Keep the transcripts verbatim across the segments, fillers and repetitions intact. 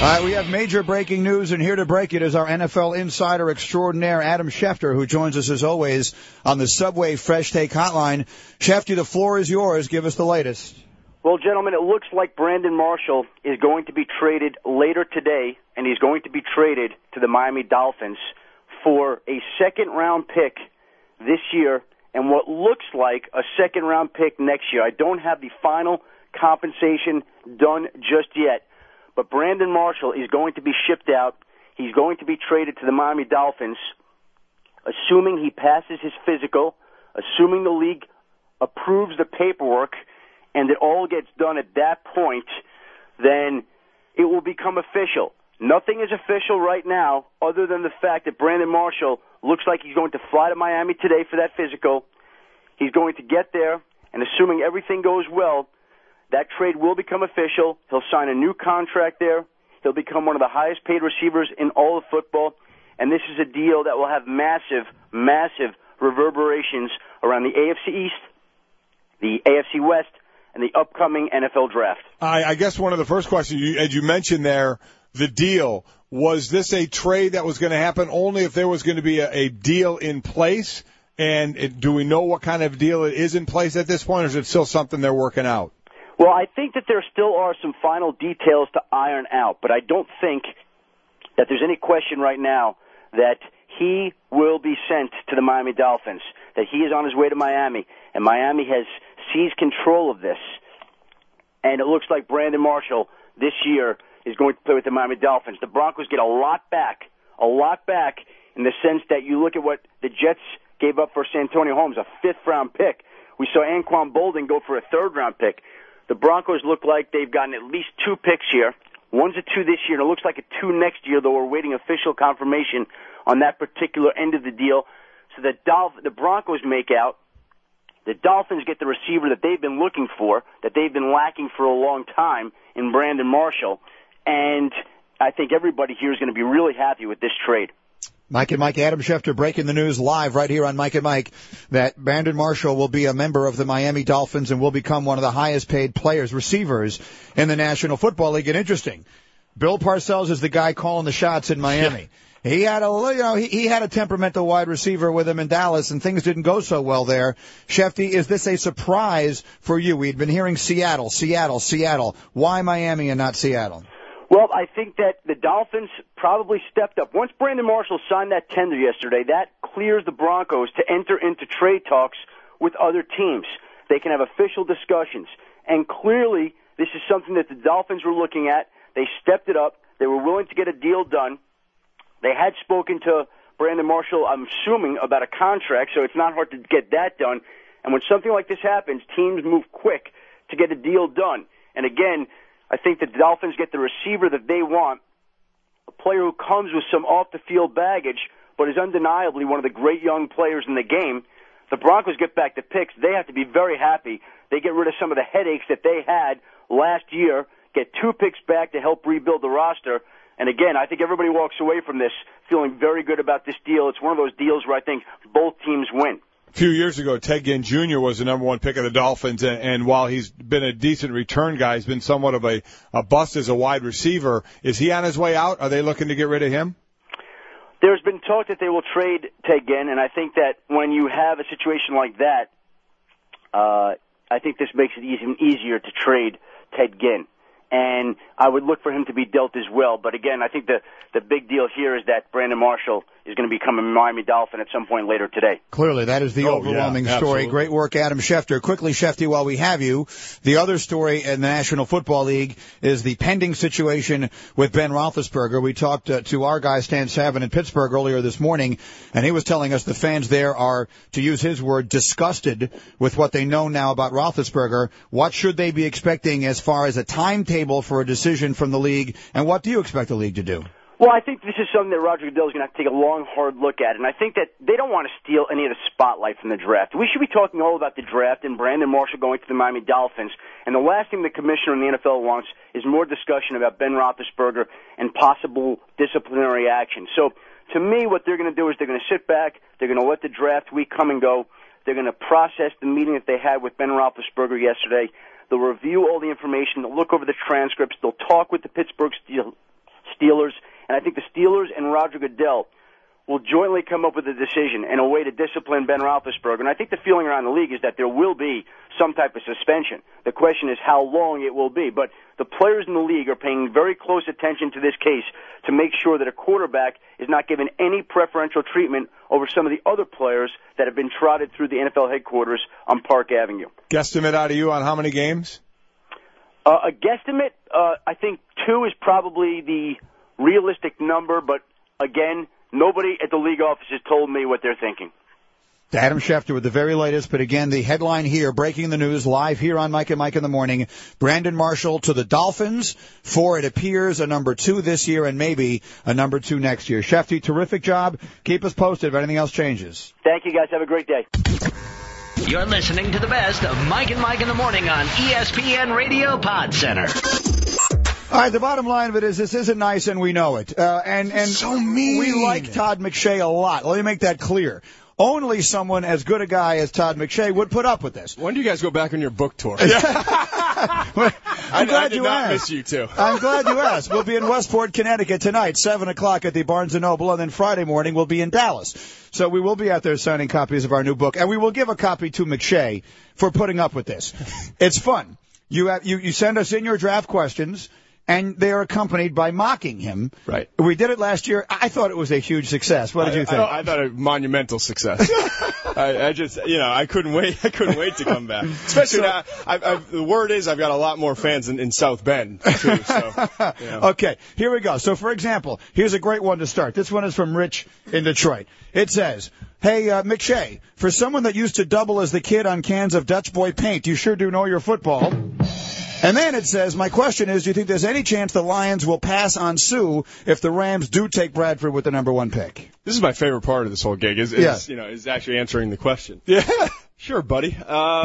All right, we have major breaking news, and here to break it is our N F L insider extraordinaire, Adam Schefter, who joins us as always on the Subway Fresh Take Hotline. Schefter, the floor is yours. Give us the latest. Well, gentlemen, it looks like Brandon Marshall is going to be traded later today, and he's going to be traded to the Miami Dolphins for a second-round pick this year and what looks like a second-round pick next year. I don't have the final compensation done just yet. But Brandon Marshall is going to be shipped out. He's going to be traded to the Miami Dolphins, assuming he passes his physical, assuming the league approves the paperwork, and it all gets done at that point, then it will become official. Nothing is official right now other than the fact that Brandon Marshall looks like he's going to fly to Miami today for that physical. He's going to get there, and assuming everything goes well, that trade will become official. He'll sign a new contract there. He'll become one of the highest paid receivers in all of football. And this is a deal that will have massive, massive reverberations around the A F C East, the A F C West, and the upcoming N F L draft. I, I guess one of the first questions, you, as you mentioned there, the deal, was this a trade that was going to happen only if there was going to be a, a deal in place? And it, do we know what kind of deal it is in place at this point, or is it still something they're working out? Well, I think that there still are some final details to iron out, but I don't think that there's any question right now that he will be sent to the Miami Dolphins, that he is on his way to Miami, and Miami has seized control of this. And it looks like Brandon Marshall this year is going to play with the Miami Dolphins. The Broncos get a lot back, a lot back in the sense that you look at what the Jets gave up for Santonio Holmes, a fifth-round pick. We saw Anquan Boldin go for a third-round pick. The Broncos look like they've gotten at least two picks here. One's a two this year, and it looks like a two next year, though we're waiting official confirmation on that particular end of the deal. So the Dolph- the Broncos make out. The Dolphins get the receiver that they've been looking for, that they've been lacking for a long time in Brandon Marshall. And I think everybody here is going to be really happy with this trade. Mike and Mike, Adam Schefter breaking the news live right here on Mike and Mike that Brandon Marshall will be a member of the Miami Dolphins and will become one of the highest paid players, receivers in the National Football League. And interesting, Bill Parcells is the guy calling the shots in Miami. He had a, you know, he, he had a temperamental wide receiver with him in Dallas, and things didn't go so well there. Shefty, is this a surprise for you? We'd been hearing Seattle, Seattle, Seattle. Why Miami and not Seattle? Well, I think that the Dolphins probably stepped up. Once Brandon Marshall signed that tender yesterday, that clears the Broncos to enter into trade talks with other teams. They can have official discussions. And clearly, this is something that the Dolphins were looking at. They stepped it up. They were willing to get a deal done. They had spoken to Brandon Marshall, I'm assuming, about a contract, so it's not hard to get that done. And when something like this happens, teams move quick to get a deal done. And again, I think the Dolphins get the receiver that they want, a player who comes with some off-the-field baggage, but is undeniably one of the great young players in the game. The Broncos get back the picks. They have to be very happy. They get rid of some of the headaches that they had last year, get two picks back to help rebuild the roster. And again, I think everybody walks away from this feeling very good about this deal. It's one of those deals where I think both teams win. A few years ago, Ted Ginn Junior was the number one pick of the Dolphins, and, and while he's been a decent return guy, he's been somewhat of a, a bust as a wide receiver. Is he on his way out? Are they looking to get rid of him? There's been talk that they will trade Ted Ginn, and I think that when you have a situation like that, uh, I think this makes it even easier to trade Ted Ginn. And I would look for him to be dealt as well. But again, I think the, the big deal here is that Brandon Marshall is going to become a Miami Dolphin at some point later today. Clearly, that is the oh, overwhelming yeah, story. absolutely. Great work, Adam Schefter. Quickly, Shefty, while we have you, the other story in the National Football League is the pending situation with Ben Roethlisberger. We talked uh, to our guy, Stan Savin, in Pittsburgh earlier this morning, and he was telling us the fans there are, to use his word, disgusted with what they know now about Roethlisberger. What should they be expecting as far as a timetable for a decision from the league, and what do you expect the league to do? Well, I think this is something that Roger Goodell is going to have to take a long, hard look at, and I think that they don't want to steal any of the spotlight from the draft. We should be talking all about the draft and Brandon Marshall going to the Miami Dolphins, and the last thing the commissioner in the N F L wants is more discussion about Ben Roethlisberger and possible disciplinary action. So, to me, what they're going to do is they're going to sit back, they're going to let the draft week come and go, they're going to process the meeting that they had with Ben Roethlisberger yesterday, they'll review all the information, they'll look over the transcripts, they'll talk with the Pittsburgh Steelers, Steelers. And I think the Steelers and Roger Goodell will jointly come up with a decision and a way to discipline Ben Roethlisberger. And I think the feeling around the league is that there will be some type of suspension. The question is how long it will be. But the players in the league are paying very close attention to this case to make sure that a quarterback is not given any preferential treatment over some of the other players that have been trotted through the N F L headquarters on Park Avenue. Guesstimate out of you on how many games? Uh, a guesstimate, uh, I think two is probably the realistic number, but again, nobody at the league office has told me what they're thinking. Adam Schefter with the very latest, but again, the headline here, breaking the news live here on Mike and Mike in the Morning. Brandon Marshall to the Dolphins for, it appears, a number two this year and maybe a number two next year. Schefter, terrific job. Keep us posted if anything else changes. Thank you, guys. Have a great day. You're listening to the best of Mike and Mike in the Morning on E S P N Radio Pod Center. All right, the bottom line of it is this isn't nice, and we know it. Uh, and and so mean. We like Todd McShay a lot. Let me make that clear. Only someone as good a guy as Todd McShay would put up with this. When do you guys go back on your book tour? I'm I, glad I did you not asked. miss you, too. I'm glad you asked. We'll be in Westport, Connecticut tonight, seven o'clock at the Barnes and Noble, and then Friday morning we'll be in Dallas. So we will be out there signing copies of our new book, and we will give a copy to McShay for putting up with this. It's fun. You have, you, you send us in your draft questions, and they are accompanied by mocking him. Right. We did it last year. I thought it was a huge success. What did I, you think? I, I thought a monumental success. I, I just, you know, I couldn't wait. I couldn't wait to come back. Especially so, now, I, I, the word is I've got a lot more fans in, in South Bend too. So, you know. Okay, here we go. So, for example, here's a great one to start. This one is from Rich in Detroit. It says, "Hey, uh, McShay, for someone that used to double as the kid on cans of Dutch Boy paint, you sure do know your football." And then it says, my question is, do you think there's any chance the Lions will pass on Sue if the Rams do take Bradford with the number one pick? This is my favorite part of this whole gig, is, is yeah. you know, is actually answering the question. Yeah. Sure, buddy. Um,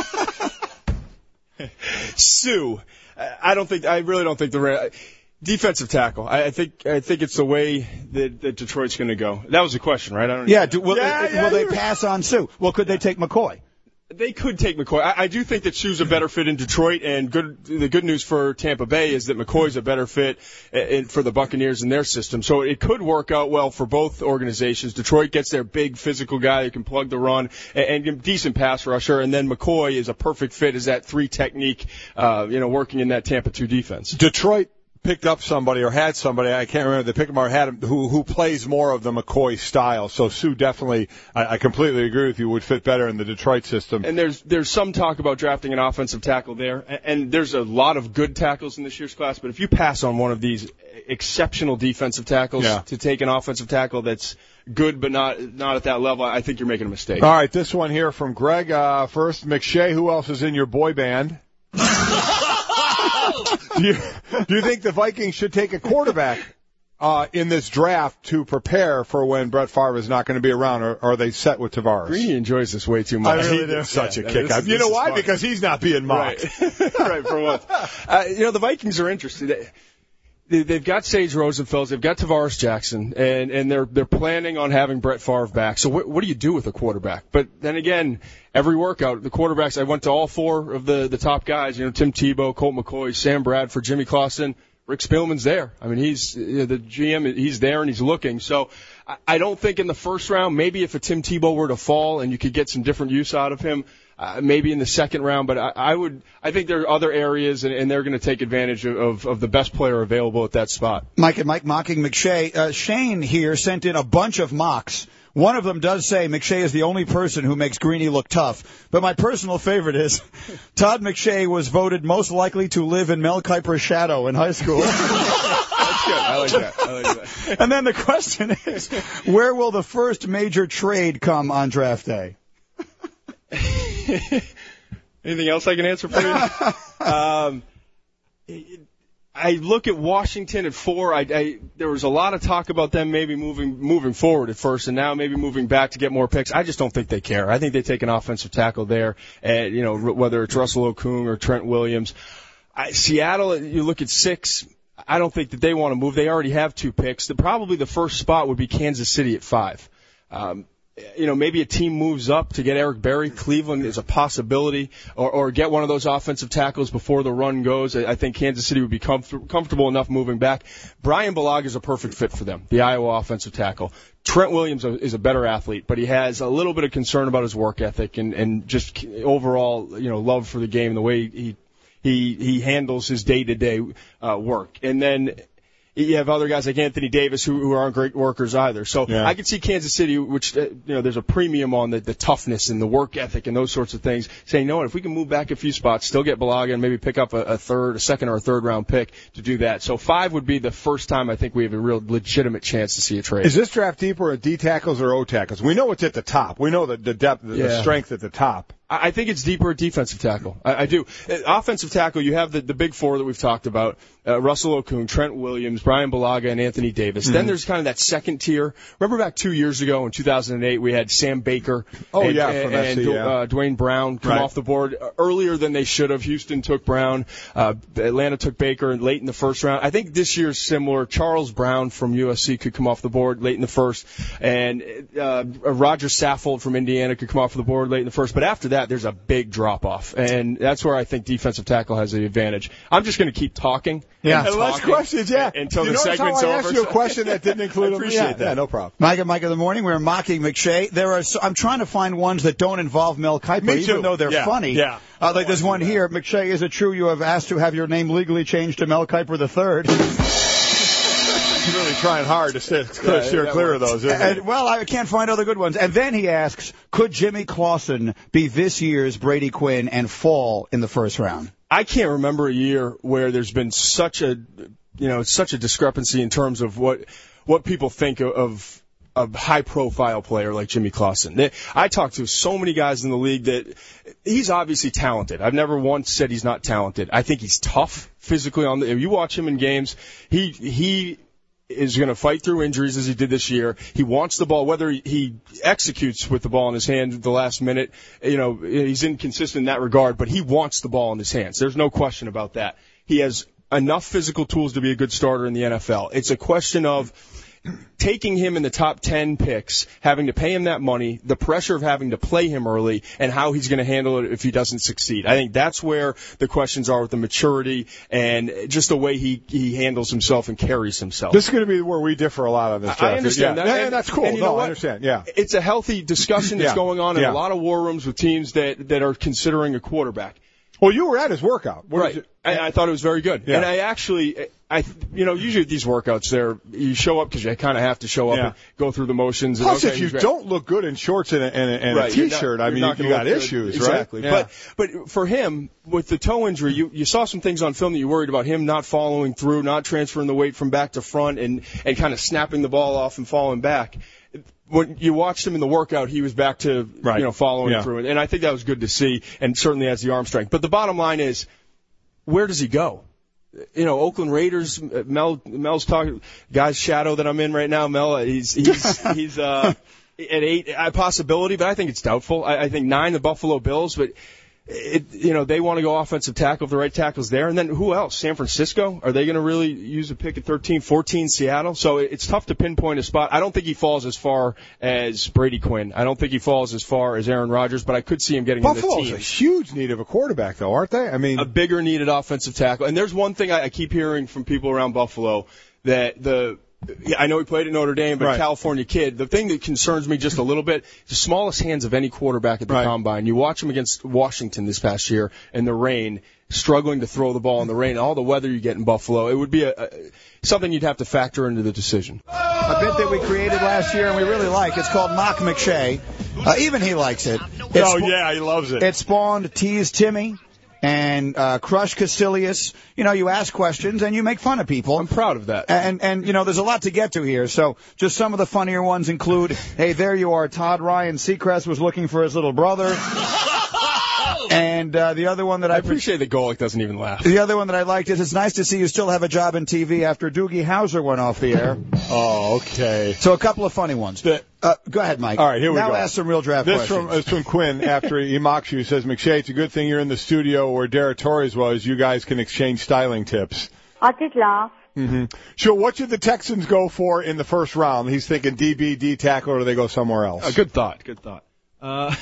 Sue, I don't think, I really don't think the Rams, defensive tackle. I, I think, I think it's the way that, that Detroit's going to go. That was the question, right? I don't yeah. Do, will yeah, they, yeah, will they pass on Sue? Well, could they take McCoy? They could take McCoy. I, I do think that Sue's a better fit in Detroit, and good, the good news for Tampa Bay is that McCoy's a better fit in, for the Buccaneers in their system. So it could work out well for both organizations. Detroit gets their big physical guy who can plug the run and, and decent pass rusher, and then McCoy is a perfect fit as that three technique, uh, you know, working in that Tampa two defense. Detroit picked up somebody or had somebody, I can't remember, they picked him or had him, who who plays more of the McCoy style. So Sue definitely, I, I completely agree with you, would fit better in the Detroit system. And there's there's some talk about drafting an offensive tackle there, and, and there's a lot of good tackles in this year's class, but if you pass on one of these exceptional defensive tackles yeah. to take an offensive tackle that's good but not not at that level, I think you're making a mistake. All right, this one here from Greg. Uh, first, McShay, who else is in your boy band? do, you, do you think the Vikings should take a quarterback uh, in this draft to prepare for when Brett Favre is not going to be around, or, or are they set with Tavares? Greeny enjoys this way too much. I really do. Such yeah, a kick. This, you this know why? Fun. Because he's not being mocked. Right, right for once. Uh, you know, the Vikings are interested. They, they've got Sage Rosenfels, they've got Tavares Jackson, and, and they're they're planning on having Brett Favre back. So what, what do you do with a quarterback? But then again, every workout, the quarterbacks, I went to all four of the, the top guys, you know, Tim Tebow, Colt McCoy, Sam Bradford, Jimmy Clausen. Rick Spielman's there. I mean, he's the G M. He's there and he's looking. So I, I don't think in the first round, maybe if a Tim Tebow were to fall and you could get some different use out of him, uh, maybe in the second round. But I, I would, I think there are other areas, and, and they're going to take advantage of, of, of the best player available at that spot. Mike and Mike mocking McShay. Uh, Shane here sent in a bunch of mocks. One of them does say McShay is the only person who makes Greeny look tough. But my personal favorite is Todd McShay was voted most likely to live in Mel Kiper's shadow in high school. That's good. I like that. I like that. And then the question is, where will the first major trade come on draft day? Anything else I can answer for you? um, it, I look at Washington at four. I, I, there was a lot of talk about them maybe moving moving forward at first, and now maybe moving back to get more picks. I just don't think they care. I think they take an offensive tackle there, and you know whether it's Russell Okung or Trent Williams. I, Seattle, you look at six. I don't think that they want to move. They already have two picks. The, probably the first spot would be Kansas City at five. Um, you know, maybe a team moves up to get Eric Berry. Cleveland is a possibility, or, or get one of those offensive tackles before the run goes. I think Kansas City would be comfort, comfortable enough moving back. Brian Bulaga is a perfect fit for them, the Iowa offensive tackle. Trent Williams is a better athlete, but he has a little bit of concern about his work ethic and, and just overall, you know, love for the game, the way he he he handles his day-to-day uh, work. And then you have other guys like Anthony Davis who, who aren't great workers either. So yeah. I could see Kansas City, which, uh, you know, there's a premium on the, the toughness and the work ethic and those sorts of things, saying, no, if we can move back a few spots, still get Bulaga and maybe pick up a, a third, a second or a third round pick to do that. So five would be the first time I think we have a real legitimate chance to see a trade. Is this draft deeper at D tackles or O tackles? We know it's at the top. We know the, the depth, the, yeah. the strength at the top. I think it's deeper at defensive tackle. I, I do. Offensive tackle, you have the, the big four that we've talked about, uh, Russell Okung, Trent Williams, Brian Bulaga, and Anthony Davis. Mm-hmm. Then there's kind of that second tier. Remember back two years ago in two thousand eight, we had Sam Baker oh, and, yeah, and, F C, and yeah. uh, Dwayne Brown come right. off the board earlier than they should have. Houston took Brown. Uh, Atlanta took Baker late in the first round. I think this year's similar. Charles Brown from U S C could come off the board late in the first. And uh, Roger Saffold from Indiana could come off the board late in the first. But after that, there's a big drop off, and that's where I think defensive tackle has the advantage. I'm just going to keep talking. Yeah, and less questions. Yeah, until you the segment's how I over. asked you a question that didn't include. I appreciate yeah, that. Yeah, no problem. Mike and Mike in the morning. We're mocking McShay. There are. I'm trying to find ones that don't involve Mel Kiper, Me too. even though they're yeah. funny. Yeah. Uh, like there's one here. McShay, is it true you have asked to have your name legally changed to Mel Kiper the Third? He's really trying hard to steer, yeah, steer clear of those. Isn't and, well, I can't find other good ones. And then he asks, could Jimmy Clausen be this year's Brady Quinn and fall in the first round? I can't remember a year where there's been such a, you know, such a discrepancy in terms of what what people think of a high-profile player like Jimmy Clausen. I talked to so many guys in the league that he's obviously talented. I've never once said he's not talented. I think he's tough physically. On the, if you watch him in games, he he. is going to fight through injuries as he did this year. He wants the ball, whether he executes with the ball in his hand at the last minute. You know, he's inconsistent in that regard, but he wants the ball in his hands. There's no question about that. He has enough physical tools to be a good starter in the N F L. It's a question of taking him in the top ten picks, having to pay him that money, the pressure of having to play him early, and how he's going to handle it if he doesn't succeed. I think that's where the questions are with the maturity and just the way he, he handles himself and carries himself. This is going to be where we differ a lot on this. I understand yeah. that. Yeah, and, that's cool. And you no, know what? I understand. Yeah. It's a healthy discussion that's yeah. going on in yeah. a lot of war rooms with teams that, that are considering a quarterback. Well, you were at his workout. What right. You, I, I thought it was very good. Yeah. And I actually, I, you know, usually at these workouts, there you show up because you kind of have to show up yeah. and go through the motions. Plus, and, okay, if you don't look good in shorts and a, and a, and right. a T-shirt, not, I mean, you, you got issues, good. right? Exactly. Yeah. But but for him, with the toe injury, you you saw some things on film that you worried about him not following through, not transferring the weight from back to front, and and kind of snapping the ball off and falling back. When you watched him in the workout, he was back to right. you know following yeah. through it, and I think that was good to see, and certainly has the arm strength. But the bottom line is, where does he go? You know, Oakland Raiders. Mel Mel's talking guy's shadow that I'm in right now. Mel, he's he's he's uh, at eight a possibility, but I think it's doubtful. I, I think nine the Buffalo Bills, but. It, you know, they want to go offensive tackle if the right tackle's there. And then who else? San Francisco? Are they going to really use a pick at thirteen, fourteen? Seattle? So it's tough to pinpoint a spot. I don't think he falls as far as Brady Quinn. I don't think he falls as far as Aaron Rodgers, but I could see him getting in the team. Buffalo's a huge need of a quarterback, though, aren't they? I mean, a bigger needed offensive tackle. And there's one thing I, I keep hearing from people around Buffalo that the I know he played at Notre Dame, but right. a California kid. The thing that concerns me just a little bit, the smallest hands of any quarterback at the right. combine. You watch him against Washington this past year in the rain, struggling to throw the ball in the rain, all the weather you get in Buffalo. It would be a, a something you'd have to factor into the decision. A bit that we created last year and we really like. It's called Mock McShay. Uh, even he likes it. It's oh, yeah, he loves it. It spawned Tease Timmy and uh, Crush Casilius. You know, you ask questions and you make fun of people. I'm proud of that. And, and you know, there's a lot to get to here. So just some of the funnier ones include, hey, there you are, Todd Ryan Seacrest was looking for his little brother. And uh, the other one that I, I appreciate that Golick doesn't even laugh. The other one that I liked is it's nice to see you still have a job in T V after Doogie Howser went off the air. Oh, okay. So a couple of funny ones. The, uh, go ahead, Mike. All right, here we now go. Now ask some real draft this questions. From, this from Quinn after he mocks you. He says, McShay, it's a good thing you're in the studio where Derek Torres was. You guys can exchange styling tips. I did laugh. Mm-hmm. Sure, what should the Texans go for in the first round? He's thinking D B, D tackle, or do they go somewhere else? Uh, good thought, good thought. Uh,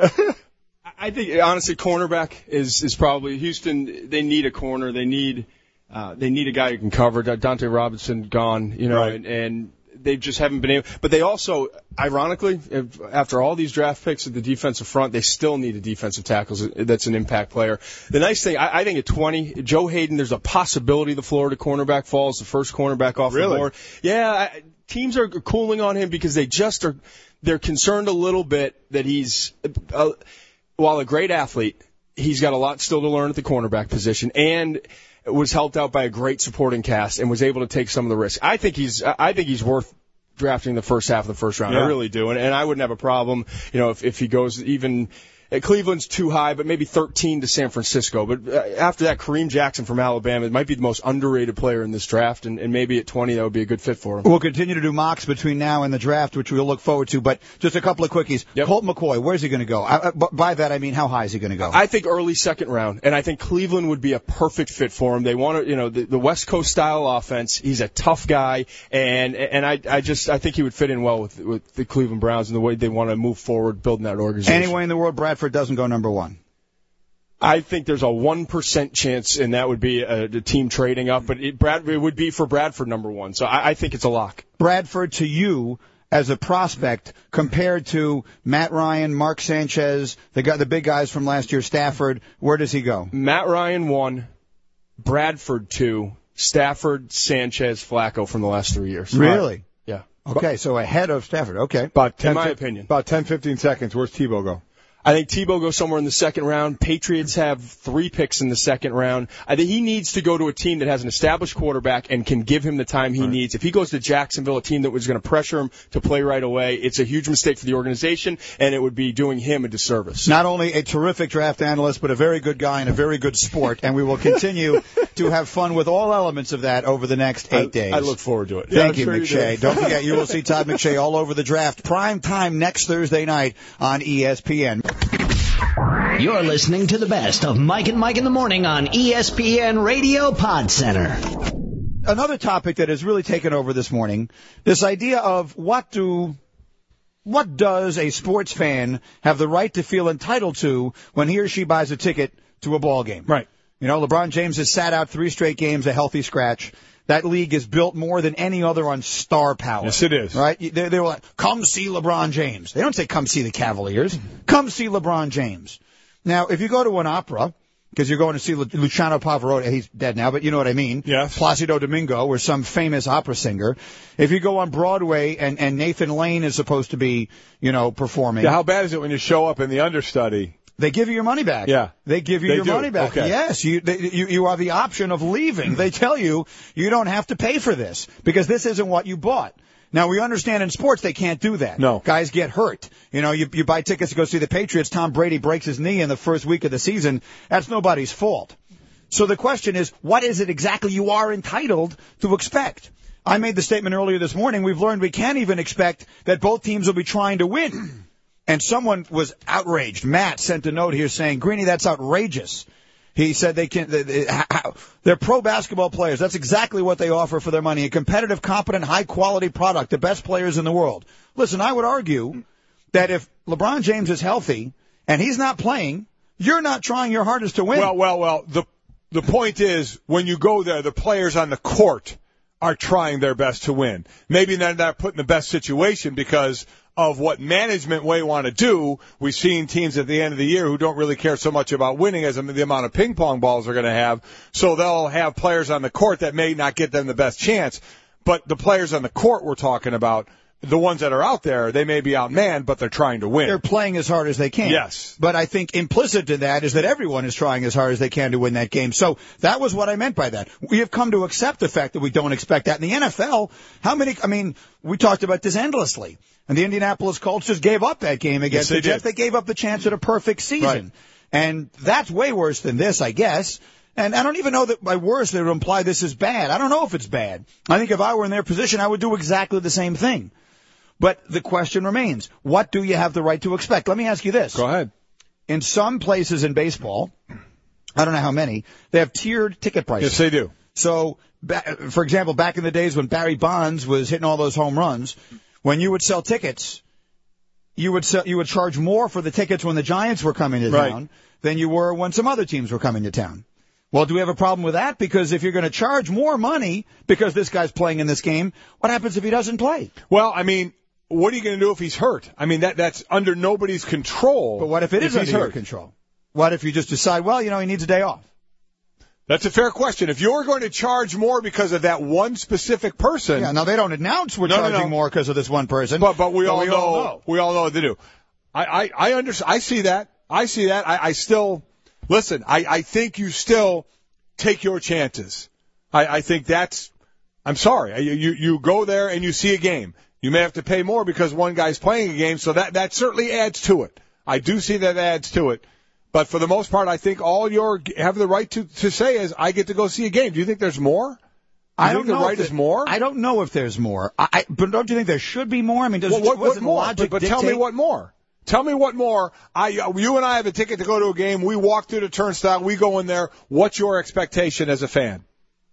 I think, honestly, cornerback is, is probably, Houston, they need a corner. They need, uh, they need a guy who can cover. Dante Robinson gone, you know, right. and, and they just haven't been able, but they also, ironically, if, after all these draft picks at the defensive front, they still need a defensive tackle that's an impact player. The nice thing, I, I think at twenty, Joe Hayden, there's a possibility the Florida cornerback falls, the first cornerback off really? the board. Yeah, I, teams are cooling on him because they just are, they're concerned a little bit that he's, uh, while a great athlete, he's got a lot still to learn at the cornerback position, and was helped out by a great supporting cast and was able to take some of the risk. I think he's, I think he's worth drafting the first half of the first round. Yeah. I really do, and, and I wouldn't have a problem, you know, if, if he goes even. Cleveland's too high, but maybe thirteen to San Francisco. But after that, Kareem Jackson from Alabama might be the most underrated player in this draft, and, and maybe at twenty that would be a good fit for him. We'll continue to do mocks between now and the draft, which we'll look forward to. But just a couple of quickies. Yep. Colt McCoy, where's he going to go? I, by that I mean, how high is he going to go? I think early second round, and I think Cleveland would be a perfect fit for him. They want to, you know, the, the West Coast style offense. He's a tough guy, and and I I just I think he would fit in well with with the Cleveland Browns and the way they want to move forward, building that organization. Any way in the world Bradford doesn't go number one? I think there's a one percent chance, and that would be a, a team trading up, but it, Brad, it would be for Bradford number one. So I, I think it's a lock. Bradford to you as a prospect compared to Matt Ryan, Mark Sanchez, the guy, the big guys from last year, Stafford, where does he go? Matt Ryan one, Bradford two, Stafford, Sanchez, Flacco from the last three years. Really? Yeah. Okay, so ahead of Stafford. Okay. About ten, in my opinion. About ten, fifteen seconds. Where's Tebow go? I think Tebow goes somewhere in the second round. Patriots have three picks in the second round. I think he needs to go to a team that has an established quarterback and can give him the time he right. needs. If he goes to Jacksonville, a team that was going to pressure him to play right away, it's a huge mistake for the organization, and it would be doing him a disservice. Not only a terrific draft analyst, but a very good guy and a very good sport, and we will continue to have fun with all elements of that over the next eight I, days. I look forward to it. Thank yeah, you, sure McShay. You do. Don't forget, you will see Todd McShay all over the draft. Prime time next Thursday night on E S P N. You're listening to the best of Mike and Mike in the Morning on E S P N Radio Pod Center. Another topic that has really taken over this morning, this idea of what do, what does a sports fan have the right to feel entitled to when he or she buys a ticket to a ball game? Right. You know, LeBron James has sat out three straight games, a healthy scratch. That league is built more than any other on star power. Yes, it is. Right? They, they were like, come see LeBron James. They don't say come see the Cavaliers. Come see LeBron James. Now, if you go to an opera, because you're going to see Luciano Pavarotti, he's dead now, but you know what I mean. Yes. Placido Domingo, or some famous opera singer. If you go on Broadway and, and Nathan Lane is supposed to be, you know, performing. Yeah, how bad is it when you show up in the understudy? They give you your money back. Yeah. They give you They your do. money back. Okay. Yes. You, they, you, you have the option of leaving. They tell you, you don't have to pay for this because this isn't what you bought. Now, we understand in sports they can't do that. No. Guys get hurt. You know, you, you buy tickets to go see the Patriots. Tom Brady breaks his knee in the first week of the season. That's nobody's fault. So the question is, what is it exactly you are entitled to expect? I made the statement earlier this morning. We've learned we can't even expect that both teams will be trying to win. And someone was outraged. Matt sent a note here saying, Greeny, that's outrageous. He said they can, they, they, they're pro basketball players. That's exactly what they offer for their money. A competitive, competent, high quality product. The best players in the world. Listen, I would argue that if LeBron James is healthy and he's not playing, you're not trying your hardest to win. Well, well, well, the, the point is when you go there, the players on the court are trying their best to win. Maybe they're not put in the best situation because of what management may want to do. We've seen teams at the end of the year who don't really care so much about winning as the amount of ping pong balls they're going to have. So they'll have players on the court that may not get them the best chance. But the players on the court we're talking about, the ones that are out there, they may be outmanned, but they're trying to win. They're playing as hard as they can. Yes. But I think implicit in that is that everyone is trying as hard as they can to win that game. So that was what I meant by that. We have come to accept the fact that we don't expect that. In the N F L, how many, I mean, we talked about this endlessly. And the Indianapolis Colts just gave up that game against yes, the Jets. They gave up the chance at a perfect season. Right. And that's way worse than this, I guess. And I don't even know that by worse they would imply this is bad. I don't know if it's bad. I think if I were in their position, I would do exactly the same thing. But the question remains, what do you have the right to expect? Let me ask you this. Go ahead. In some places in baseball, I don't know how many, they have tiered ticket prices. Yes, they do. So for example, back in the days when Barry Bonds was hitting all those home runs, when you would sell tickets, you would sell, you would charge more for the tickets when the Giants were coming to right. town than you were when some other teams were coming to town. Well, do we have a problem with that? Because if you're going to charge more money because this guy's playing in this game, what happens if he doesn't play? Well, I mean, what are you going to do if he's hurt? I mean, that that's under nobody's control. But what if it is under your control? What if you just decide, well, you know, he needs a day off? That's a fair question. If you're going to charge more because of that one specific person. Yeah, now they don't announce we're no, charging no, no. more because of this one person. But, but we, but all, we know, all know. We all know what to do. I, I, I understand. I see that. I see that. I, I still, listen, I, I think you still take your chances. I, I think that's, I'm sorry. You, you, you go there and you see a game. You may have to pay more because one guy's playing a game, so that, that certainly adds to it. I do see that adds to it. But for the most part, I think all you have the right to, to say is, I get to go see a game. Do you think there's more? Do you I think don't the know right if is more? I don't know if there's more. I, I, but don't you think there should be more? I mean, does well, what, what doesn't more? logic But, but tell me dictate- what more. Tell me what more. I, you and I have a ticket to go to a game. We walk through the turnstile. We go in there. What's your expectation as a fan?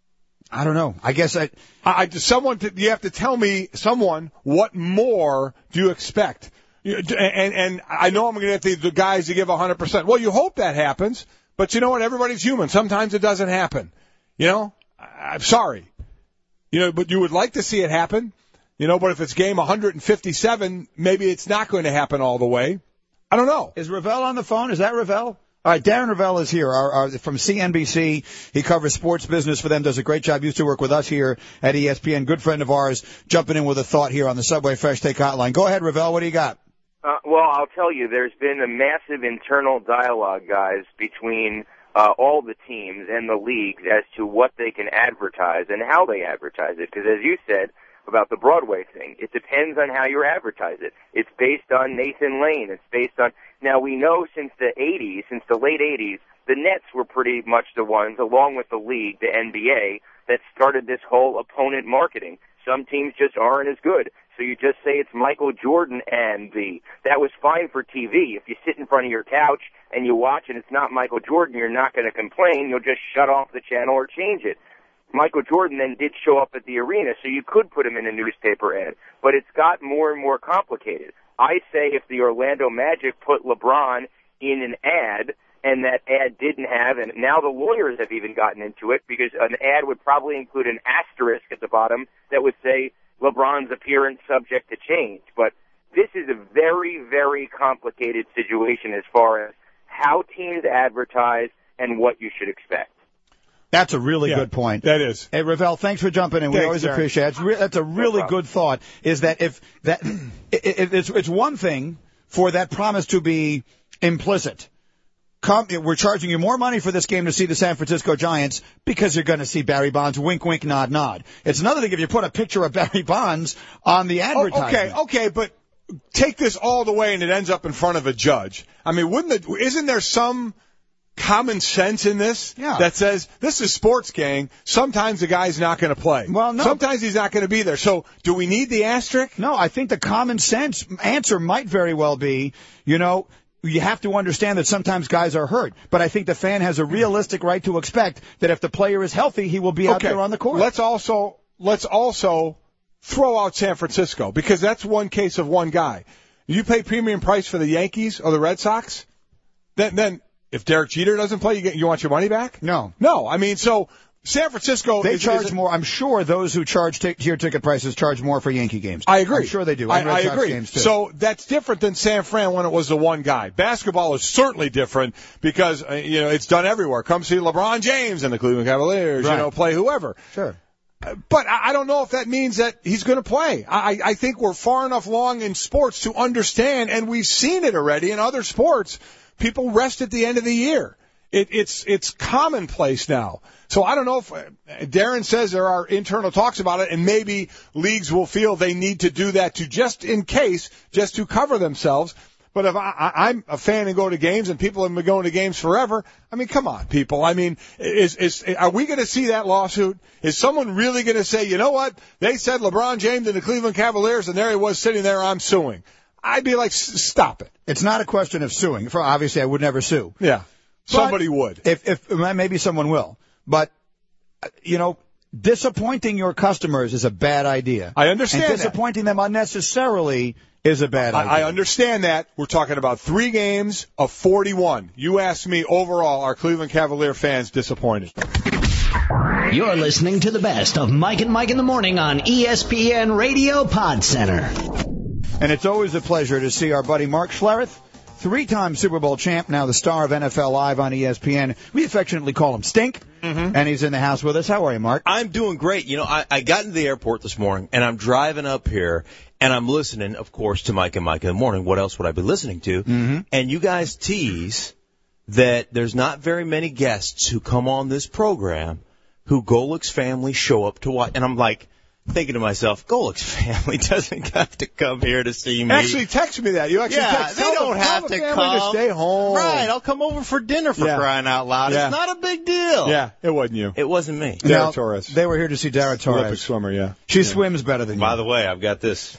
I don't know. I guess I, I, I someone, you have to tell me, someone, what more do you expect? You, and, and I know I'm going to get the, the guys to give one hundred percent. Well, you hope that happens, but you know what? Everybody's human. Sometimes it doesn't happen. You know? I'm sorry. You know, but you would like to see it happen. You know, but if it's game one hundred fifty-seven, maybe it's not going to happen all the way. I don't know. Is Ravel on the phone? Is that Ravel? All right, Darren Ravel is here our, our, from C N B C. He covers sports business for them, does a great job, used to work with us here at E S P N. Good friend of ours, jumping in with a thought here on the Subway Fresh Take Hotline. Go ahead, Ravel. What do you got? Uh, well, I'll tell you, there's been a massive internal dialogue, guys, between uh, all the teams and the leagues as to what they can advertise and how they advertise it. Because as you said about the Broadway thing, it depends on how you advertise it. It's based on Nathan Lane. It's based on... Now, we know since the eighties, since the late eighties, the Nets were pretty much the ones, along with the league, the N B A, that started this whole opponent marketing. Some teams just aren't as good. So you just say it's Michael Jordan and the... That was fine for T V. If you sit in front of your couch and you watch and it's not Michael Jordan, you're not going to complain. You'll just shut off the channel or change it. Michael Jordan then did show up at the arena, so you could put him in a newspaper ad. But it's got more and more complicated. I say if the Orlando Magic put LeBron in an ad, and that ad didn't have, and now the lawyers have even gotten into it, because an ad would probably include an asterisk at the bottom that would say LeBron's appearance subject to change. But this is a very, very complicated situation as far as how teams advertise and what you should expect. That's a really yeah, good point. That is. Hey, Ravel, thanks for jumping in. We Thanks, always Darren. appreciate it. It's re- that's a really No good thought, is that if that it, it, it's, it's one thing for that promise to be implicit. Come, we're charging you more money for this game to see the San Francisco Giants because you're going to see Barry Bonds. Wink, wink, nod, nod. It's another thing if you put a picture of Barry Bonds on the advertisement. Oh, okay, okay, but take this all the way and it ends up in front of a judge. I mean, wouldn't it, isn't there some common sense in this yeah. that says this is sports, gang? Sometimes the guy's not going to play. Well, no. Sometimes he's not going to be there. So do we need the asterisk? No, I think the common sense answer might very well be, you know, you have to understand that sometimes guys are hurt. But I think the fan has a realistic right to expect that if the player is healthy, he will be out okay. there on the court. Let's also let's also throw out San Francisco, because that's one case of one guy. You pay premium price for the Yankees or the Red Sox, then then if Derek Jeter doesn't play, you get, you want your money back? No. No. I mean, so San Francisco... They is, charge is, more. I'm sure those who charge t- tier ticket prices charge more for Yankee games. I agree. I'm sure they do. I, And Red I Sox agree. Games too. So that's different than San Fran when it was the one guy. Basketball is certainly different because, uh, you know, it's done everywhere. Come see LeBron James and the Cleveland Cavaliers, Right. you know, play whoever. Sure. But I don't know if that means that he's going to play. I, I think we're far enough along in sports to understand, and we've seen it already in other sports. People rest at the end of the year. It, it's it's commonplace now. So I don't know if Darren says there are internal talks about it, and maybe leagues will feel they need to do that to just in case, just to cover themselves. But if I, I'm a fan and go to games, and people have been going to games forever, I mean, come on, people. I mean, is is are we going to see that lawsuit? Is someone really going to say, you know what? They said LeBron James and the Cleveland Cavaliers, and there he was sitting there, I'm suing. I'd be like, stop it. It's not a question of suing. For obviously, I would never sue. Yeah. But Somebody would. If, if maybe someone will. But, you know, disappointing your customers is a bad idea. I understand and that. disappointing them unnecessarily is a bad idea. I, I understand that. We're talking about three games of forty-one. You asked me overall, are Cleveland Cavalier fans disappointed? You're listening to the best of Mike and Mike in the Morning on E S P N Radio Pod Center. And it's always a pleasure to see our buddy Mark Schlereth, three-time Super Bowl champ, now the star of N F L Live on E S P N. We affectionately call him Stink, mm-hmm. and he's in the house with us. How are you, Mark? I'm doing great. You know, I, I got into the airport this morning, and I'm driving up here, and I'm listening, of course, to Mike and Mike in the Morning. What else would I be listening to? Mm-hmm. And you guys tease that there's not very many guests who come on this program who Golick's family show up to watch. And I'm like, thinking to myself, Golick's family doesn't have to come here to see me. Actually, text me that. You actually yeah, text. they Tell don't the, have tell to the come. to stay home. Right, I'll come over for dinner for yeah. crying out loud. Yeah. It's not a big deal. Yeah, it wasn't you. It wasn't me. Dara now, Torres. They were here to see Dara Torres. Olympic swimmer, yeah. She yeah. swims better than you. By the way, I've got this.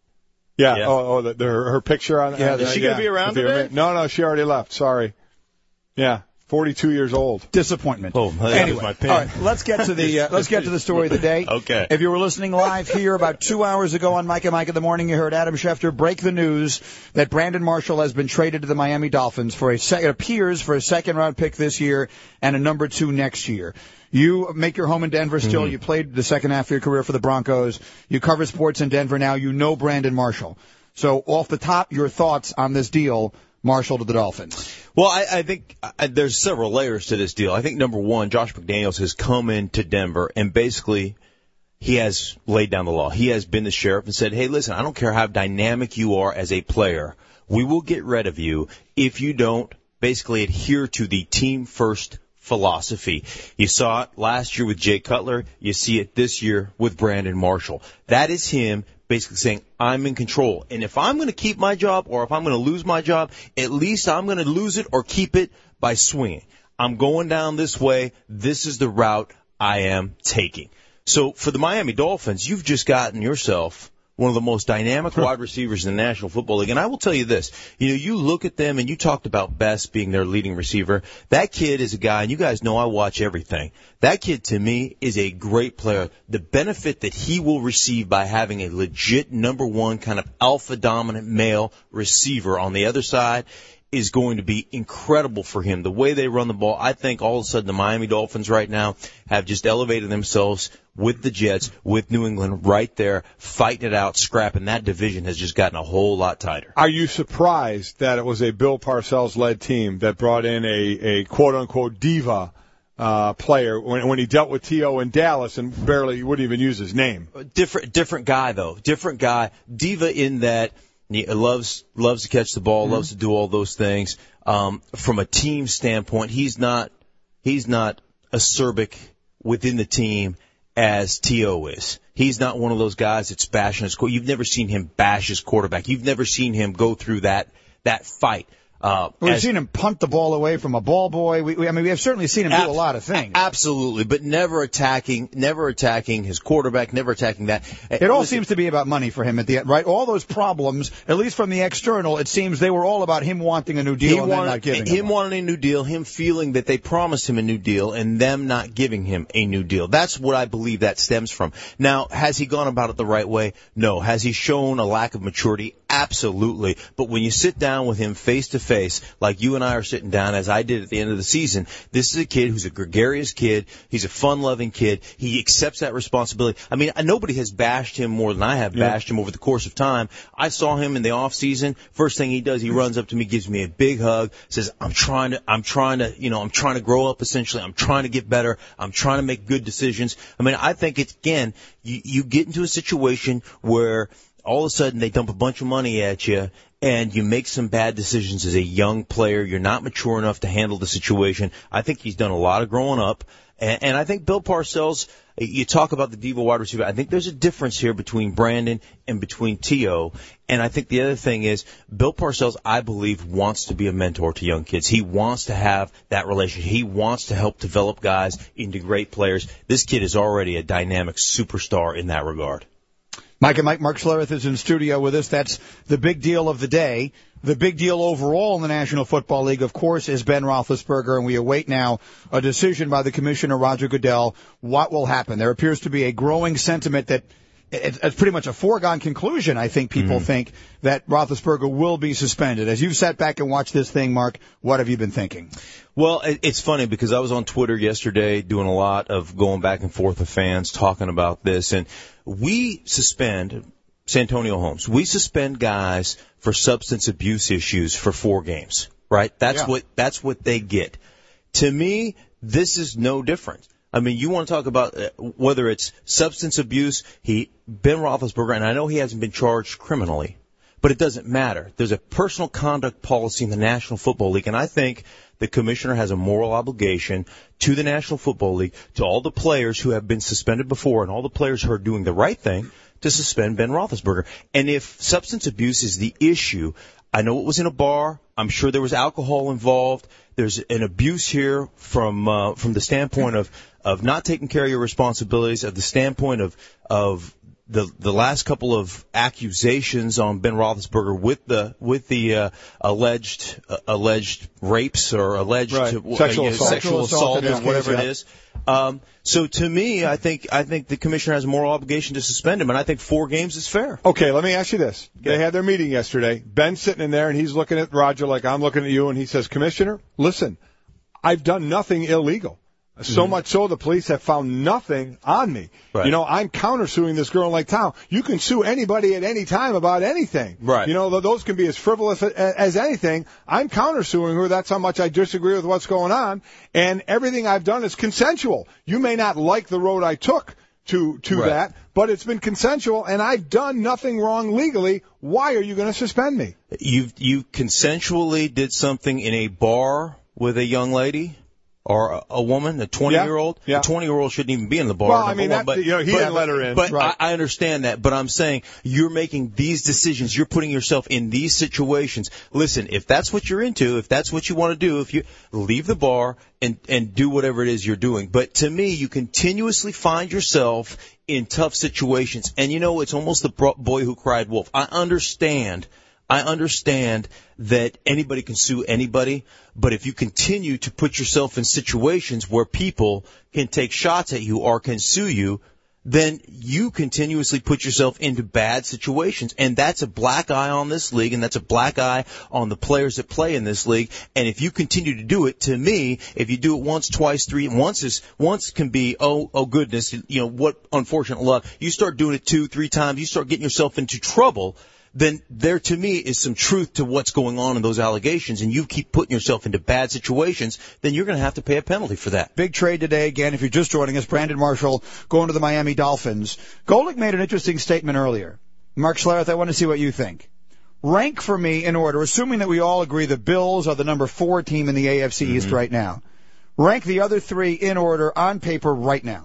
Yeah, yeah. oh, oh the, the, her, her picture on Yeah, uh, is she yeah. going to be around If today? No, no, she already left. Sorry. Yeah, forty-two years old. Disappointment. Oh, that anyway, was my pin. all right, let's get to the uh, let's get to the story of the day. Okay. If you were listening live here about two hours ago on Mike and Mike in the Morning, you heard Adam Schefter break the news that Brandon Marshall has been traded to the Miami Dolphins for a sec- it appears for a second round pick this year and a number two next year. You make your home in Denver still. Mm-hmm. You played the second half of your career for the Broncos. You cover sports in Denver now. You know Brandon Marshall. So off the top, your thoughts on this deal, Marshall to the Dolphins? Well, I, I think I, there's several layers to this deal. I think number one, Josh McDaniels has come into Denver and basically he has laid down the law. He has been the sheriff and said, hey, listen, I don't care how dynamic you are as a player. We will get rid of you if you don't basically adhere to the team first philosophy. You saw it last year with Jay Cutler. You see it this year with Brandon Marshall. That is him basically saying, I'm in control. And if I'm going to keep my job or if I'm going to lose my job, at least I'm going to lose it or keep it by swinging. I'm going down this way. This is the route I am taking. So for the Miami Dolphins, you've just gotten yourself one of the most dynamic wide receivers in the National Football League. And I will tell you this, you know, you look at them and you talked about Best being their leading receiver. That kid is a guy, and you guys know I watch everything. That kid to me is a great player. The benefit that he will receive by having a legit number one kind of alpha dominant male receiver on the other side is going to be incredible for him. The way they run the ball, I think all of a sudden the Miami Dolphins right now have just elevated themselves with the Jets, with New England right there, fighting it out, scrapping. That division has just gotten a whole lot tighter. Are you surprised that it was a Bill Parcells-led team that brought in a, a quote-unquote diva uh, player when, when he dealt with T O in Dallas and barely he wouldn't even use his name? Different, different guy, though. Different guy. Diva in that he loves loves to catch the ball, mm-hmm. loves to do all those things. Um, from a team standpoint, he's not he's not acerbic within the team as T O is. He's not one of those guys that's bashing his quarterback. You've never seen him bash his quarterback. You've never seen him go through that that fight. Uh, We've as, seen him punt the ball away from a ball boy. We, we, I mean, we have certainly seen him ab- do a lot of things. Absolutely, but never attacking, never attacking his quarterback, never attacking that. It all Listen, seems to be about money for him at the end, right? All those problems, at least from the external, it seems they were all about him wanting a new deal He and wanted, then not giving him him one. wanting a new deal, him feeling that they promised him a new deal, and them not giving him a new deal. That's what I believe that stems from. Now, has he gone about it the right way? No. Has he shown a lack of maturity? Absolutely. But when you sit down with him face to face, like you and I are sitting down, as I did at the end of the season, this is a kid who's a gregarious kid. He's a fun-loving kid. He accepts that responsibility. I mean, nobody has bashed him more than I have Yeah. bashed him over the course of time. I saw him in the off season. First thing he does, he runs up to me, gives me a big hug, says, I'm trying to, I'm trying to, you know, I'm trying to grow up essentially. I'm trying to get better. I'm trying to make good decisions. I mean, I think it's, again, you, you get into a situation where all of a sudden they dump a bunch of money at you and you make some bad decisions as a young player. You're not mature enough to handle the situation. I think he's done a lot of growing up. And, and I think Bill Parcells, you talk about the diva wide receiver. I think there's a difference here between Brandon and between T O. And I think the other thing is Bill Parcells, I believe, wants to be a mentor to young kids. He wants to have that relationship. He wants to help develop guys into great players. This kid is already a dynamic superstar in that regard. Mike and Mike, Mark Schlereth is in studio with us. That's the big deal of the day. The big deal overall in the National Football League, of course, is Ben Roethlisberger, and we await now a decision by the commissioner, Roger Goodell, what will happen. There appears to be a growing sentiment that it's pretty much a foregone conclusion, I think people mm-hmm. think, that Roethlisberger will be suspended. As you've sat back and watched this thing, Mark, what have you been thinking? Well, it's funny because I was on Twitter yesterday doing a lot of going back and forth with fans talking about this, and we suspend Santonio Holmes. We suspend guys for substance abuse issues for four games, right? That's yeah. what that's what they get. To me, this is no different. I mean, you want to talk about whether it's substance abuse, he Ben Roethlisberger, and I know he hasn't been charged criminally, but it doesn't matter. There's a personal conduct policy in the National Football League, and I think the commissioner has a moral obligation to the National Football League, to all the players who have been suspended before and all the players who are doing the right thing, to suspend Ben Roethlisberger. And if substance abuse is the issue, I know it was in a bar. I'm sure there was alcohol involved. There's an abuse here from uh, from the standpoint of, of not taking care of your responsibilities, of the standpoint of of the the last couple of accusations on Ben Roethlisberger with the with the uh, alleged uh, alleged rapes or alleged right. uh, sexual uh, assault, sexual assault or whatever case, it yeah. is. Um, so to me, I think I think the commissioner has a moral obligation to suspend him, and I think four games is fair. Okay, let me ask you this: okay. They had their meeting yesterday. Ben's sitting in there, and he's looking at Roger like I'm looking at you, and he says, "Commissioner, listen, I've done nothing illegal." So mm-hmm. much so the police have found nothing on me. Right. You know, I'm countersuing this girl in Lake Town. You can sue anybody at any time about anything. Right. You know, those can be as frivolous as anything. I'm countersuing her. That's how much I disagree with what's going on. And everything I've done is consensual. You may not like the road I took to to right. that, but it's been consensual, and I've done nothing wrong legally. Why are you going to suspend me? You you consensually did something in a bar with a young lady? Or a, a woman, a twenty-year-old? Yeah, yeah. A twenty-year-old shouldn't even be in the bar. Well, I mean, one, that, but, you know, he but, didn't let her in. But right. I, I understand that. But I'm saying you're making these decisions. You're putting yourself in these situations. Listen, if that's what you're into, if that's what you want to do, if you leave the bar and, and do whatever it is you're doing. But to me, you continuously find yourself in tough situations. And, you know, it's almost the boy who cried wolf. I understand. I understand that anybody can sue anybody, but if you continue to put yourself in situations where people can take shots at you or can sue you, then you continuously put yourself into bad situations. And that's a black eye on this league, and that's a black eye on the players that play in this league. And if you continue to do it, to me, if you do it once, twice, three, once is once can be, oh, oh goodness, you know, what unfortunate luck. You start doing it two, three times, you start getting yourself into trouble. Then there, to me, is some truth to what's going on in those allegations, and you keep putting yourself into bad situations, then you're going to have to pay a penalty for that. Big trade today, again, if you're just joining us, Brandon Marshall going to the Miami Dolphins. Golick made an interesting statement earlier. Mark Schlereth, I want to see what you think. Rank for me in order, assuming that we all agree the Bills are the number four team in the A F C mm-hmm. East right now. Rank the other three in order on paper right now.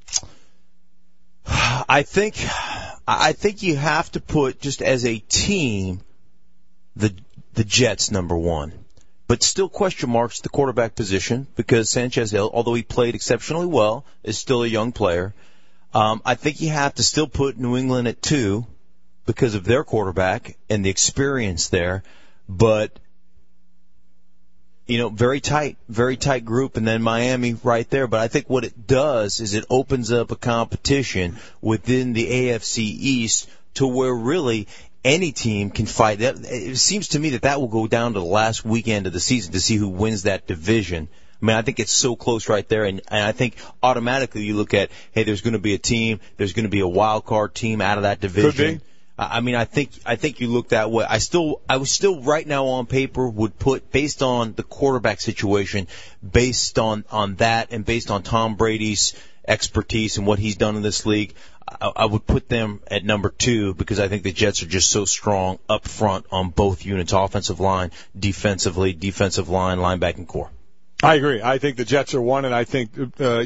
I think... I think you have to put, just as a team, the the Jets number one. But still question marks at the quarterback position because Sanchez Hill, although he played exceptionally well, is still a young player. Um, I think you have to still put New England at two because of their quarterback and the experience there. But, you know, very tight, very tight group, and then Miami right there. But I think what it does is it opens up a competition within the A F C East to where really any team can fight. It seems to me that that will go down to the last weekend of the season to see who wins that division. I mean, I think it's so close right there, and, and I think automatically you look at, hey, there's going to be a team, there's going to be a wild card team out of that division. Could be. I mean, I think I think you look that way. I still, I was still right now on paper would put, based on the quarterback situation, based on on that, and based on Tom Brady's expertise and what he's done in this league, I, I would put them at number two because I think the Jets are just so strong up front on both units, offensive line, defensively, defensive line, linebacking core. I agree. I think the Jets are one, and I think uh, you could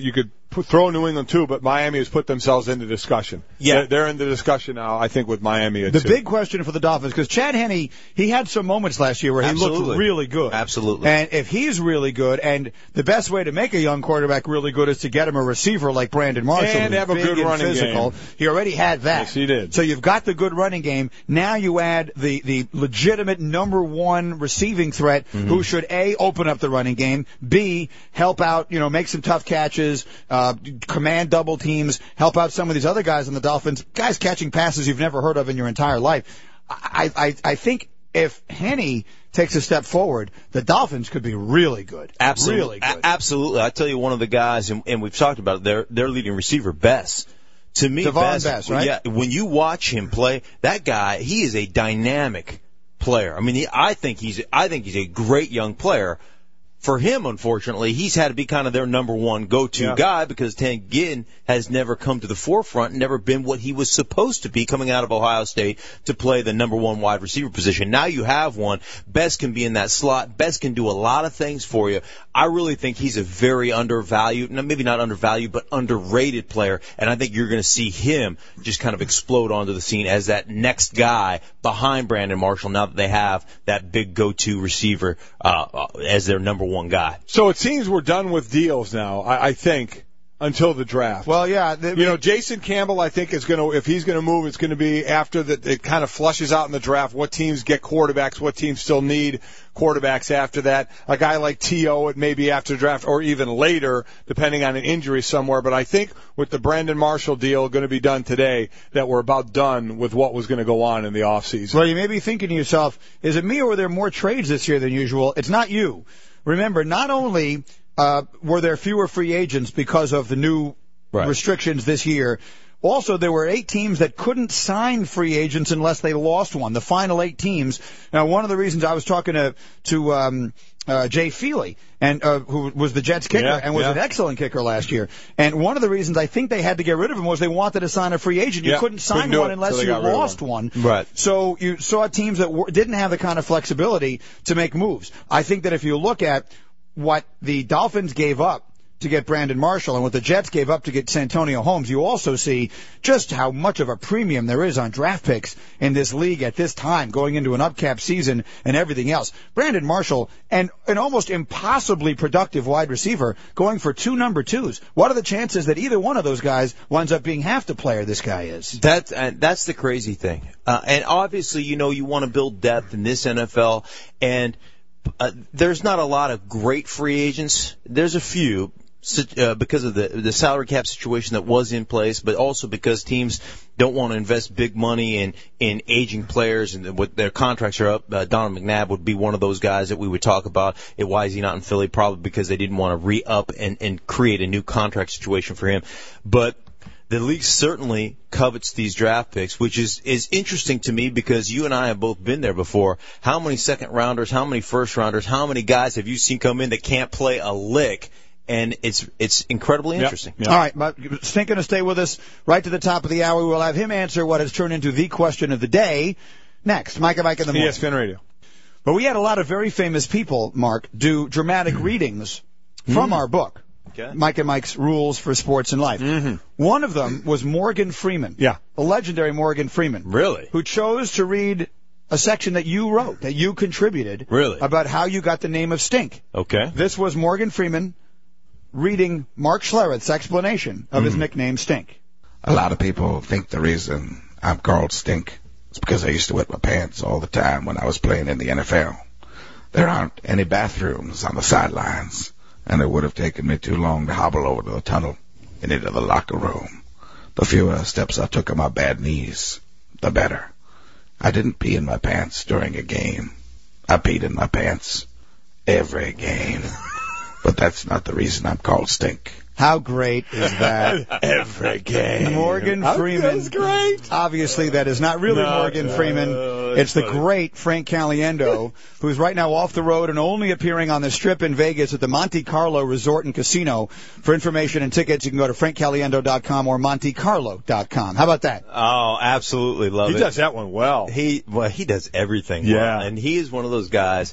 put, throw New England too, but Miami has put themselves into discussion. Yeah. They're, they're in the discussion now, I think, with Miami. The too. big question for the Dolphins, because Chad Henne, he had some moments last year where he Absolutely. looked really good. Absolutely. And if he's really good, and the best way to make a young quarterback really good is to get him a receiver like Brandon Marshall. And who's have a big good and running physical. game. He already had that. Yes, he did. So you've got the good running game. Now you add the, the legitimate number one receiving threat Mm-hmm. who should, A, open up the running game, B, help out, you know, make some tough catches, uh, command double teams, help out some of these other guys on the Dolphins, guys catching passes you've never heard of in your entire life. I, I, I think if Henne takes a step forward, the Dolphins could be really good. Absolutely. Really good. A- absolutely. I tell you, one of the guys, and, and we've talked about it, their, their leading receiver, Bess. To me, Devon Bess, Bess, right? Yeah, when you watch him play, that guy, he is a dynamic player. I mean, he, I think he's, I think he's a great young player. For him, unfortunately, he's had to be kind of their number one go-to yeah. guy because Tank Ginn has never come to the forefront, never been what he was supposed to be coming out of Ohio State to play the number one wide receiver position. Now you have one. Bess can be in that slot. Bess can do a lot of things for you. I really think he's a very undervalued, maybe not undervalued, but underrated player, and I think you're going to see him just kind of explode onto the scene as that next guy behind Brandon Marshall now that they have that big go-to receiver uh, as their number one guy. So it seems we're done with deals now, I, I think, until the draft. Well, yeah. The, you know, Jason Campbell, I think, is going to, if he's going to move, it's going to be after that it kind of flushes out in the draft what teams get quarterbacks, what teams still need quarterbacks after that. A guy like T O, it may be after the draft or even later, depending on an injury somewhere. But I think with the Brandon Marshall deal going to be done today, that we're about done with what was going to go on in the offseason. Well, you may be thinking to yourself, is it me or were there more trades this year than usual? It's not you. Remember, not only uh, were there fewer free agents because of the new right. restrictions this year, also there were eight teams that couldn't sign free agents unless they lost one. The final eight teams. Now, one of the reasons I was talking to to um, uh, Jay Feely, and uh, who was the Jets kicker yeah, and was yeah. an excellent kicker last year. And one of the reasons I think they had to get rid of him was they wanted to sign a free agent. You yeah, couldn't sign couldn't one unless so you lost one. one. Right. So you saw teams that w- didn't have the kind of flexibility to make moves. I think that if you look at what the Dolphins gave up to get Brandon Marshall and what the Jets gave up to get Santonio Holmes, you also see just how much of a premium there is on draft picks in this league at this time, going into an upcap season and everything else. Brandon Marshall, and an almost impossibly productive wide receiver, going for two number twos. What are the chances that either one of those guys winds up being half the player this guy is? That, uh, that's the crazy thing. Uh, and obviously, you know, you want to build depth in this N F L, and uh, there's not a lot of great free agents. There's a few. Uh, because of the the salary cap situation that was in place, but also because teams don't want to invest big money in in aging players and what their contracts are up. Uh, Donovan McNabb would be one of those guys that we would talk about. And why is he not in Philly? Probably because they didn't want to re-up and and create a new contract situation for him. But the league certainly covets these draft picks, which is, is interesting to me because you and I have both been there before. How many second rounders, how many first rounders, how many guys have you seen come in that can't play a lick? And it's it's incredibly interesting. Yep. Yep. All right, but Stink going to stay with us right to the top of the hour. We'll have him answer what has turned into the question of the day next. Mike and Mike in the morning. E S P N Radio. But we had a lot of very famous people, Mark, do dramatic readings from Mm. our book, Okay. Mike and Mike's Rules for Sports and Life. Mm-hmm. One of them was Morgan Freeman. Yeah. The legendary Morgan Freeman. Really? Who chose to read a section that you wrote, that you contributed. Really? About how you got the name of Stink. Okay. This was Morgan Freeman reading Mark Schlereth's explanation of his Mm-hmm. nickname Stink. A lot of people think the reason I'm called Stink is because I used to wet my pants all the time when I was playing in the N F L. There aren't any bathrooms on the sidelines, and it would have taken me too long to hobble over to the tunnel and into the locker room. The fewer steps I took on my bad knees, the better. I didn't pee in my pants during a game. I peed in my pants every game. But that's not the reason I'm called Stink. How great is that? Every game. Morgan Oh, Freeman. That's great. Obviously, that is not really No, Morgan no, Freeman. that's It's the funny. great Frank Caliendo, who's right now off the road and only appearing on the Strip in Vegas at the Monte Carlo Resort and Casino. For information and tickets, you can go to frank caliendo dot com or monte carlo dot com. How about that? Oh, absolutely love He it. does that one well. He well, he does everything Yeah. well, and he is one of those guys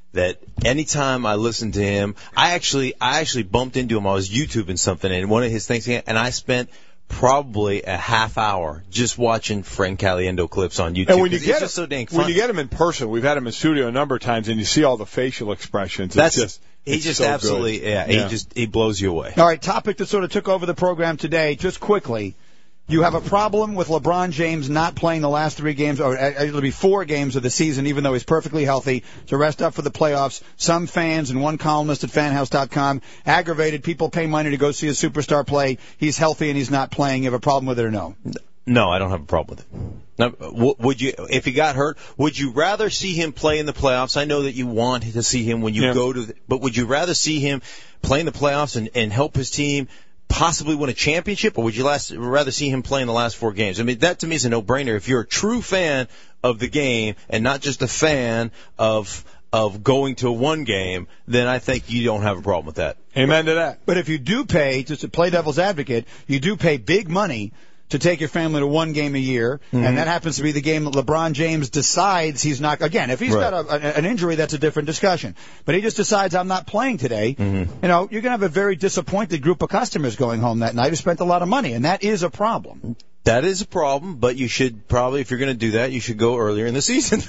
that anytime I listen to him, I actually I actually bumped into him. I was YouTubing something, and one of his things, and I spent probably a half hour just watching Frank Caliendo clips on YouTube. And when you it's get just him, so dang fun. when you get him in person, we've had him in studio a number of times, and you see all the facial expressions. It's That's just he it's just so absolutely good. yeah, yeah he just he blows you away. All right, topic that sort of took over the program today, just quickly. You have a problem with LeBron James not playing the last three games, or it'll be four games of the season, even though he's perfectly healthy, to rest up for the playoffs. Some fans and one columnist at fan house dot com aggravated. People pay money to go see a superstar play. He's healthy and he's not playing. You have a problem with it or no? No, I don't have a problem with it. Now, w- would you, if he got hurt, would you rather see him play in the playoffs? I know that you want to see him when you yeah. go to, the, but would you rather see him play in the playoffs and, and help his team possibly win a championship, or would you last, rather see him play in the last four games? I mean, that to me is a no-brainer. If you're a true fan of the game and not just a fan of of going to one game, then I think you don't have a problem with that. Amen to that. But if you do pay, just to play devil's advocate, you do pay big money to take your family to one game a year, mm-hmm. and that happens to be the game that LeBron James decides he's not. Again, if he's right. got a, a, an injury, that's a different discussion. But he just decides I'm not playing today. Mm-hmm. You know, you're going to have a very disappointed group of customers going home that night who spent a lot of money, and that is a problem. That is a problem, but you should probably, if you're going to do that, you should go earlier in the season,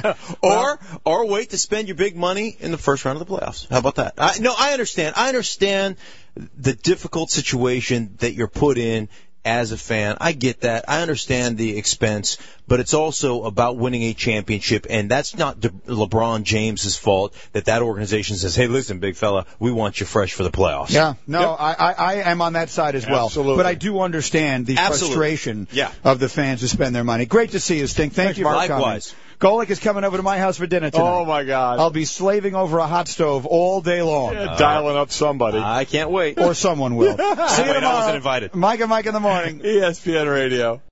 or or wait to spend your big money in the first round of the playoffs. How about that? I, no, I understand. I understand the difficult situation that you're put in as a fan. I get that. I understand the expense, but it's also about winning a championship, and that's not De- LeBron James's fault that that organization says, hey, listen, big fella, we want you fresh for the playoffs. Yeah, no, Yep. I, I, I am on that side as well. Absolutely. But I do understand the Absolutely. frustration Yeah. of the fans who spend their money. Great to see you, Stink. Thank Thanks, you for Mark. coming. Likewise. Golick is coming over to my house for dinner tonight. Oh, my God. I'll be slaving over a hot stove all day long. Yeah, dialing up somebody. I can't wait. Or someone will. See you Wait, I tomorrow. wasn't invited. Mike and Mike in the morning. E S P N Radio.